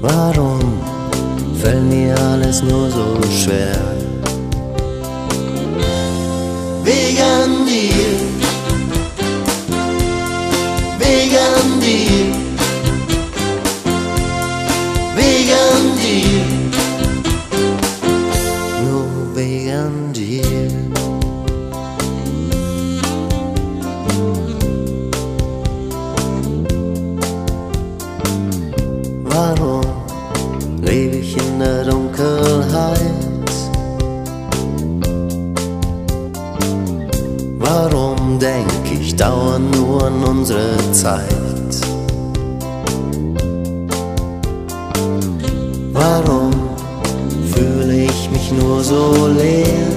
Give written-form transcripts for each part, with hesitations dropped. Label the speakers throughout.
Speaker 1: Warum fällt mir alles nur so schwer? Wegen dir, wegen dir, wegen dir, nur wegen dir. Warum lebe ich in der Dunkelheit? Warum denk ich dauernd nur an unsere Zeit? Warum fühle ich mich nur so leer?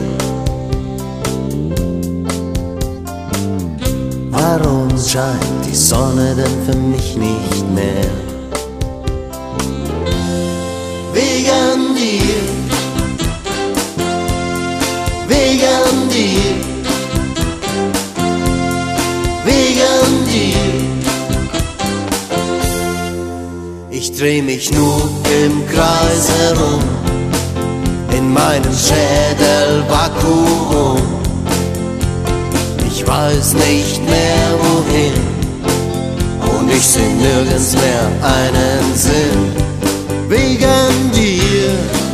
Speaker 1: Warum scheint die Sonne denn für mich nicht mehr? Wegen dir, wegen dir, wegen dir. Ich dreh mich nur im Kreis herum, in meinem Schädel Vakuum. Ich weiß nicht mehr wohin und ich seh nirgends mehr einen Sinn. Wegen dir.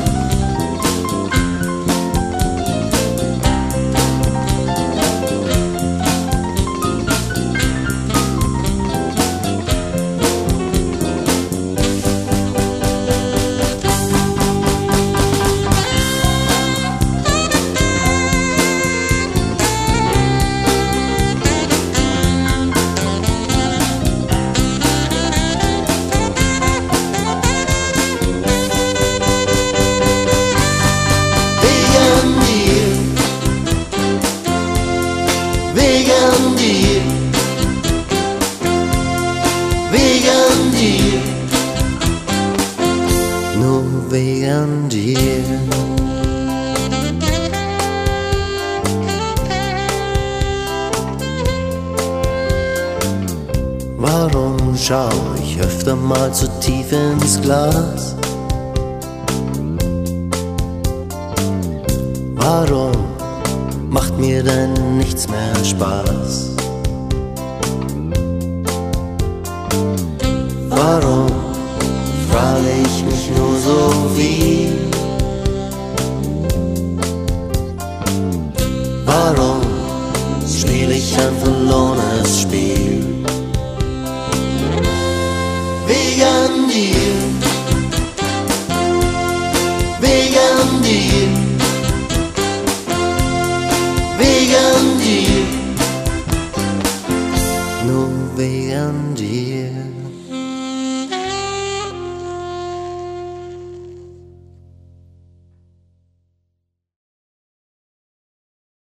Speaker 1: Wegen dir, wegen dir, nur wegen dir. Warum schau ich öfter mal zu tief ins Glas? Warum macht mir denn nichts mehr Spaß? Warum frage ich mich nur so viel? Warum spiele ich ein verlorenes Spiel? Wegen dir.